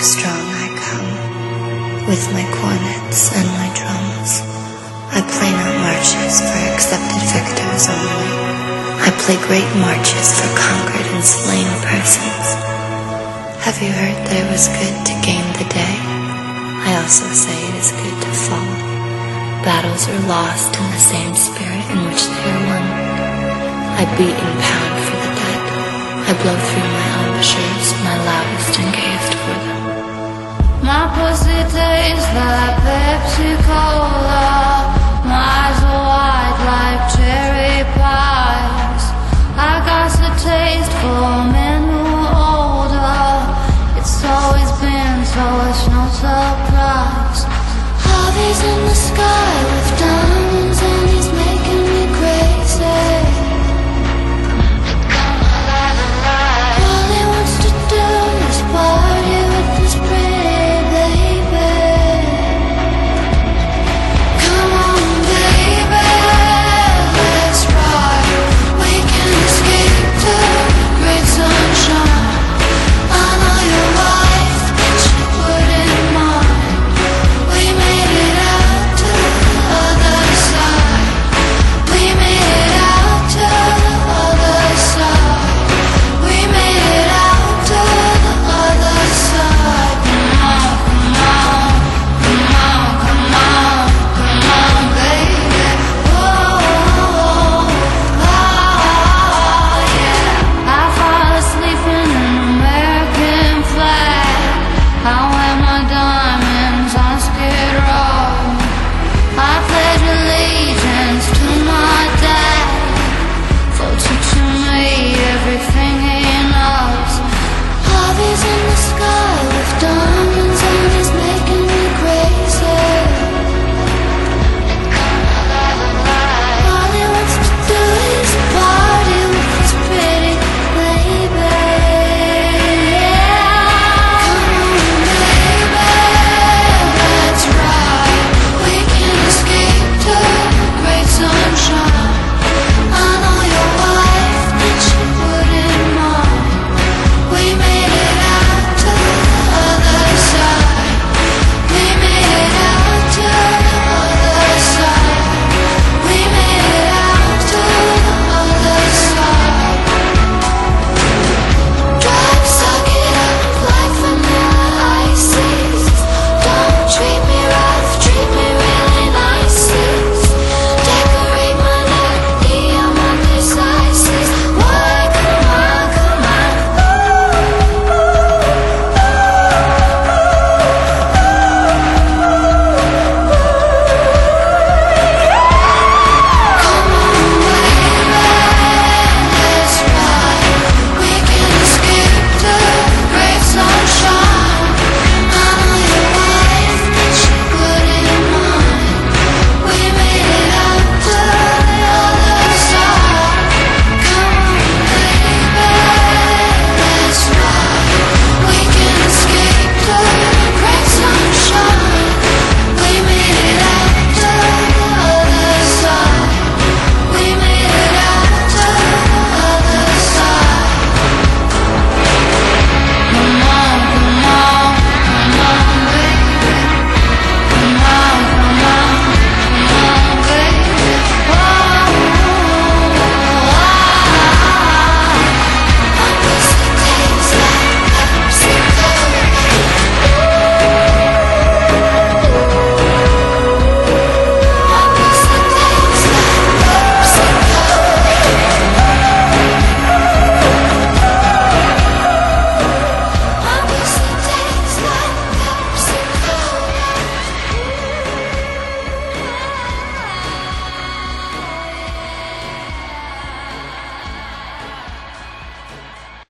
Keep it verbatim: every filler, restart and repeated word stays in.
strong I come, with my cornets and my drums. I play not marches for accepted victors only. I play great marches for conquered and slain persons. Have you heard that it was good to gain the day? I also say it is good to fall. Battles are lost in the same spirit in which they are won. I beat and pound for the dead. I blow through my ambushers, my loudest and gayest for them. My pussy tastes like Pepsi Cola.